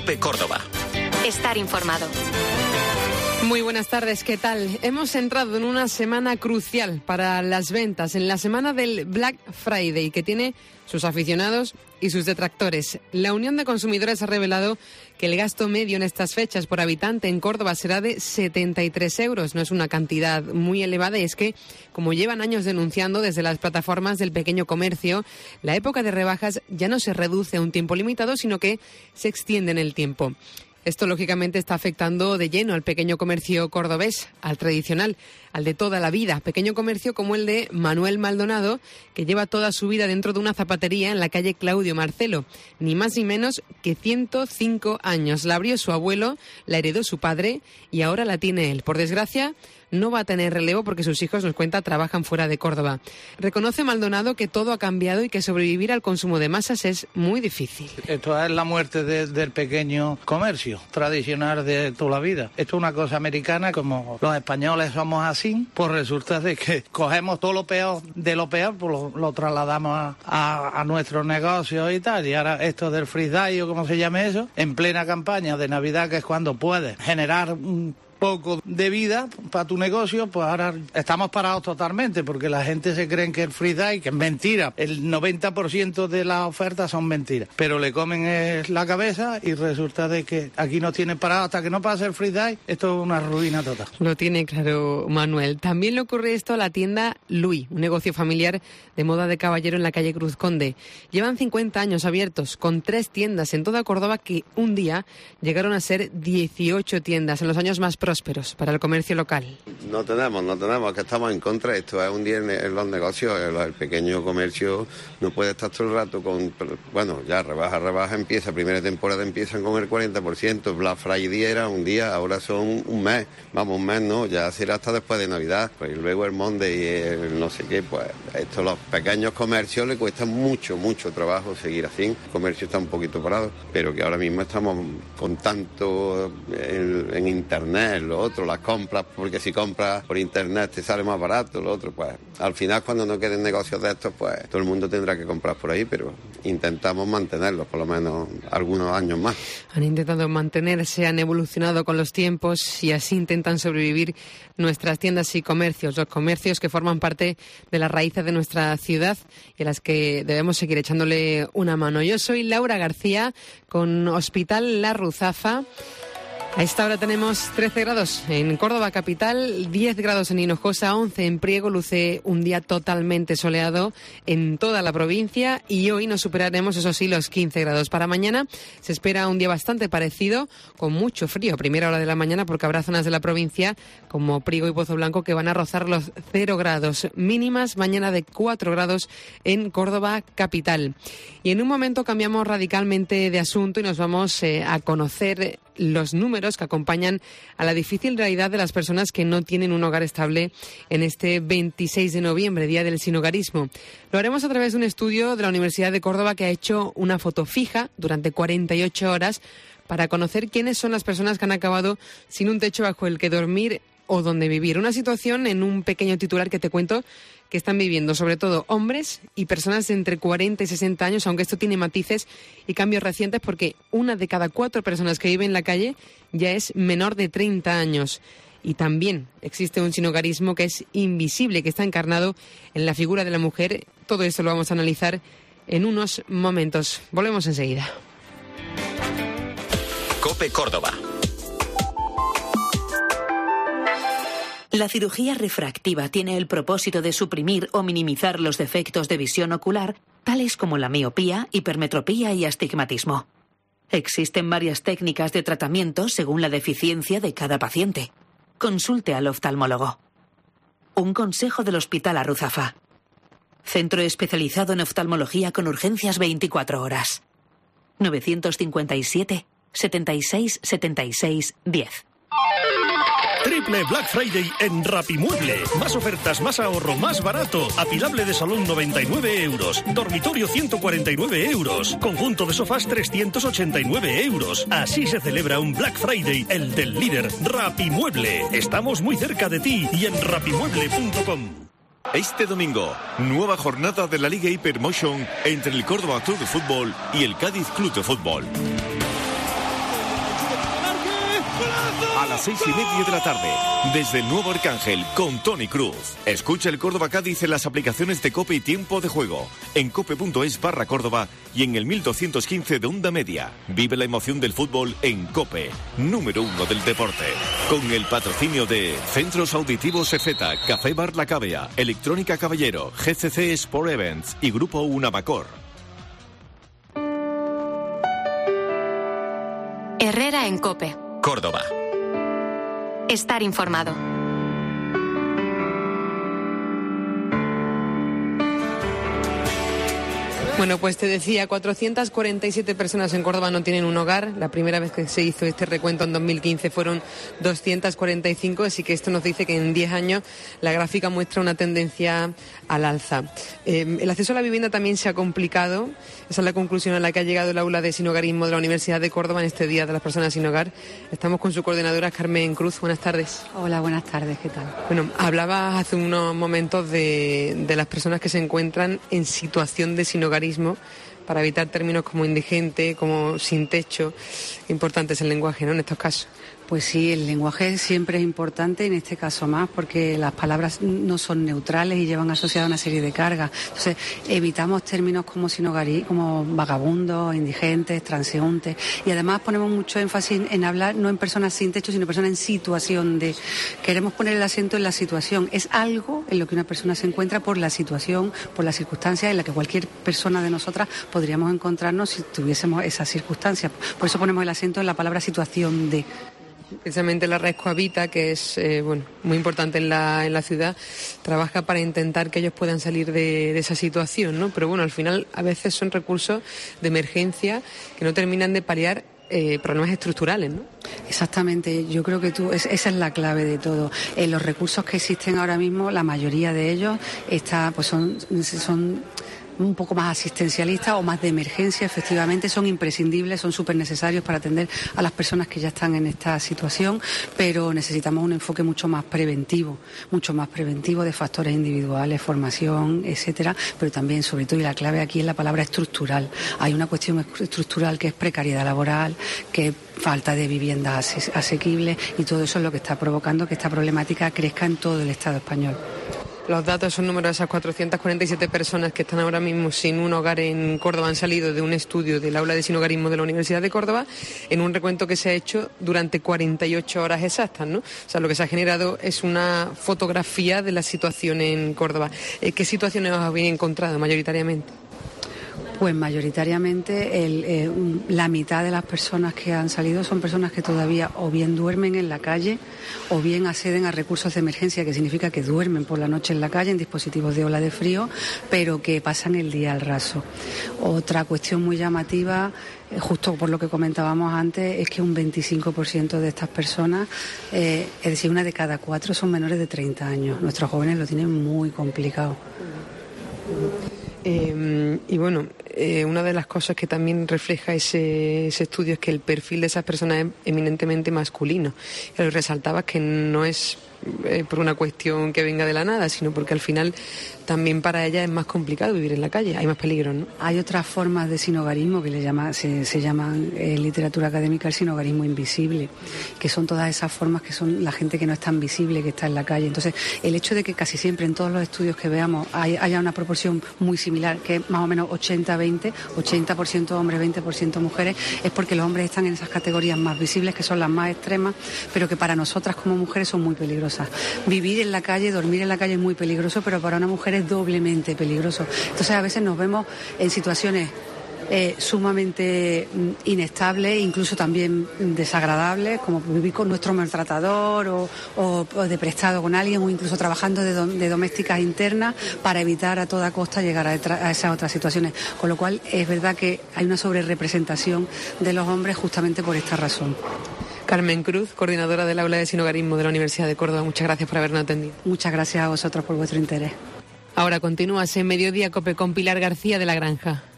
COPE Córdoba. Estar informado. Muy buenas tardes, ¿qué tal? Hemos entrado en una semana crucial para las ventas, en la semana del Black Friday, que tiene sus aficionados y sus detractores. La Unión de Consumidores ha revelado que el gasto medio en estas fechas por habitante en Córdoba será de 73 euros. No es una cantidad muy elevada y es que, como llevan años denunciando desde las plataformas del pequeño comercio, la época de rebajas ya no se reduce a un tiempo limitado, sino que se extiende en el tiempo. Esto, lógicamente, está afectando de lleno al pequeño comercio cordobés, al tradicional, al de toda la vida. Pequeño comercio como el de Manuel Maldonado, que lleva toda su vida dentro de una zapatería en la calle Claudio Marcelo. Ni más ni menos que 105 años. La abrió su abuelo, la heredó su padre y ahora la tiene él. Por desgracia, no va a tener relevo porque sus hijos, nos cuenta, trabajan fuera de Córdoba. Reconoce Maldonado que todo ha cambiado y que sobrevivir al consumo de masas es muy difícil. Esto es la muerte del pequeño comercio tradicional de toda la vida. Esto es una cosa americana, como los españoles somos así, pues resulta de que cogemos todo lo peor de lo peor, pues lo trasladamos a nuestros negocios y tal. Y ahora esto del free day o como se llame eso, en plena campaña de Navidad, que es cuando puedes generar un poco de vida para tu negocio, pues ahora estamos parados totalmente porque la gente se cree que el free day, que es mentira, el 90% de las ofertas son mentiras, pero le comen la cabeza y resulta de que aquí nos tienen parados hasta que no pase el free day. Esto es una ruina total. Lo tiene claro Manuel. También le ocurre esto a la tienda Lui, un negocio familiar de moda de caballero en la calle Cruz Conde. Llevan 50 años abiertos, con 3 tiendas en toda Córdoba que un día llegaron a ser 18 tiendas en los años más prósperos para el comercio local. No tenemos, que estamos en contra. Esto es un día en los negocios. El pequeño comercio no puede estar todo el rato con, bueno, ya rebaja empieza, primera temporada empiezan con el 40%, Black Friday era un día, ahora son un mes, un mes no, ya será hasta después de Navidad, pues, y luego el Monday y el no sé qué, pues esto a los pequeños comercios les cuesta mucho trabajo seguir así. El comercio está un poquito parado, pero que ahora mismo estamos con tanto en internet, lo otro, las compras, porque si compras por internet te sale más barato, lo otro, pues al final cuando no queden negocios de estos, pues todo el mundo tendrá que comprar por ahí, pero intentamos mantenerlos por lo menos algunos años más. Han intentado mantenerse, han evolucionado con los tiempos y así intentan sobrevivir nuestras tiendas y comercios, los comercios que forman parte de las raíces de nuestra ciudad y a las que debemos seguir echándole una mano. Yo soy Laura García con Hospital La Ruzafa. A esta hora tenemos 13 grados en Córdoba capital, 10 grados en Hinojosa, 11 en Priego. Luce un día totalmente soleado en toda la provincia y hoy nos superaremos, eso sí, los 15 grados. Para mañana se espera un día bastante parecido, con mucho frío a primera hora de la mañana, porque habrá zonas de la provincia como Priego y Pozo Blanco que van a rozar los 0 grados. Mínimas mañana de 4 grados en Córdoba capital. Y en un momento cambiamos radicalmente de asunto y nos vamos a conocer los números que acompañan a la difícil realidad de las personas que no tienen un hogar estable en este 26 de noviembre, Día del Sinhogarismo. Lo haremos a través de un estudio de la Universidad de Córdoba que ha hecho una foto fija durante 48 horas para conocer quiénes son las personas que han acabado sin un techo bajo el que dormir o donde vivir. Una situación, en un pequeño titular que te cuento, que están viviendo sobre todo hombres y personas de entre 40 y 60 años, aunque esto tiene matices y cambios recientes porque 1 de cada 4 personas que viven en la calle ya es menor de 30 años. Y también existe un sinhogarismo que es invisible, que está encarnado en la figura de la mujer. Todo esto lo vamos a analizar en unos momentos. Volvemos enseguida. COPE Córdoba. La cirugía refractiva tiene el propósito de suprimir o minimizar los defectos de visión ocular, tales como la miopía, hipermetropía y astigmatismo. Existen varias técnicas de tratamiento según la deficiencia de cada paciente. Consulte al oftalmólogo. Un consejo del Hospital La Ruzafa. Centro especializado en oftalmología con urgencias 24 horas. 957 76 76 10. Triple Black Friday en Rapimueble. Más ofertas, más ahorro, más barato. Apilable de salón 99 euros. Dormitorio 149 euros. Conjunto de sofás 389 euros. Así se celebra un Black Friday, el del líder, Rapimueble. Estamos muy cerca de ti y en rapimueble.com. Este domingo, nueva jornada de la Liga Hypermotion entre el Córdoba Club de Fútbol y el Cádiz Club de Fútbol. A las 6:30 de la tarde, desde el Nuevo Arcángel, con Toni Cruz. Escucha el Córdoba Cádiz en las aplicaciones de COPE y Tiempo de Juego, en cope.es/Córdoba y en el 1215 de Onda Media. Vive la emoción del fútbol en COPE, número 1 del deporte. Con el patrocinio de Centros Auditivos EFETA, Café Bar La Cavea, Electrónica Caballero, GCC Sport Events y Grupo Unamacor. Herrera en COPE. Córdoba. Estar informado. Bueno, pues te decía, 447 personas en Córdoba no tienen un hogar. La primera vez que se hizo este recuento en 2015 fueron 245, así que esto nos dice que en 10 años la gráfica muestra una tendencia al alza. El acceso a la vivienda también se ha complicado. Esa es la conclusión a la que ha llegado el aula de sinhogarismo de la Universidad de Córdoba en este Día de las Personas sin Hogar. Estamos con su coordinadora, Carmen Cruz. Buenas tardes. Hola, buenas tardes, ¿qué tal? Bueno, hablabas hace unos momentos de las personas que se encuentran en situación de sinhogarismo, para evitar términos como indigente, como sin techo. Importante es el lenguaje, ¿no?, en estos casos. Pues sí, el lenguaje siempre es importante, en este caso más, porque las palabras no son neutrales y llevan asociada una serie de cargas. Entonces, evitamos términos como sinhogarismo, como vagabundos, indigentes, transeúntes, y además ponemos mucho énfasis en hablar no en personas sin techo, sino personas en situación de. Queremos poner el acento en la situación. Es algo en lo que una persona se encuentra por la situación, por las circunstancias en la que cualquier persona de nosotras podríamos encontrarnos si tuviésemos esas circunstancias. Por eso ponemos el acento en la palabra situación de. Precisamente la red Cohabita, que es muy importante en la ciudad, trabaja para intentar que ellos puedan salir de esa situación, ¿no? Pero bueno, al final a veces son recursos de emergencia que no terminan de paliar problemas estructurales, ¿no? Exactamente, yo creo que esa es la clave de todo. Los recursos que existen ahora mismo, la mayoría de ellos son un poco más asistencialistas o más de emergencia, efectivamente, son imprescindibles, son súper necesarios para atender a las personas que ya están en esta situación, pero necesitamos un enfoque mucho más preventivo de factores individuales, formación, etcétera, pero también, sobre todo, y la clave aquí es la palabra estructural. Hay una cuestión estructural que es precariedad laboral, que es falta de viviendas asequibles, y todo eso es lo que está provocando que esta problemática crezca en todo el Estado español. Los datos son numerosos. 447 personas que están ahora mismo sin un hogar en Córdoba han salido de un estudio del aula de sinhogarismo de la Universidad de Córdoba en un recuento que se ha hecho durante 48 horas exactas, ¿no? O sea, lo que se ha generado es una fotografía de la situación en Córdoba. ¿Qué situaciones os habéis encontrado mayoritariamente? Pues mayoritariamente la mitad de las personas que han salido son personas que todavía o bien duermen en la calle o bien acceden a recursos de emergencia, que significa que duermen por la noche en la calle en dispositivos de ola de frío, pero que pasan el día al raso. Otra cuestión muy llamativa, justo por lo que comentábamos antes, es que un 25% de estas personas, es decir, una de cada 4, son menores de 30 años. Nuestros jóvenes lo tienen muy complicado. Y bueno, una de las cosas que también refleja ese estudio es que el perfil de esas personas es eminentemente masculino. Y lo resaltaba que no es por una cuestión que venga de la nada, sino porque al final también para ellas es más complicado vivir en la calle, hay más peligros, ¿no? Hay otras formas de sinhogarismo que se llaman en literatura académica el sinhogarismo invisible, que son todas esas formas que son la gente que no es tan visible, que está en la calle. Entonces, el hecho de que casi siempre en todos los estudios que veamos haya una proporción muy similar, que es más o menos 80-20, 80% hombres, 20% mujeres, es porque los hombres están en esas categorías más visibles, que son las más extremas, pero que para nosotras como mujeres son muy peligrosas. Vivir en la calle, dormir en la calle es muy peligroso, pero para una mujer es doblemente peligroso. Entonces a veces nos vemos en situaciones sumamente inestables, incluso también desagradables, como vivir con nuestro maltratador o de prestado con alguien, o incluso trabajando de domésticas internas para evitar a toda costa llegar a esas otras situaciones. Con lo cual es verdad que hay una sobrerepresentación de los hombres justamente por esta razón. Carmen Cruz, coordinadora del aula de sinhogarismo de la Universidad de Córdoba, muchas gracias por habernos atendido. Muchas gracias a vosotros por vuestro interés. Ahora continúas en Mediodía COPE con Pilar García de la Granja.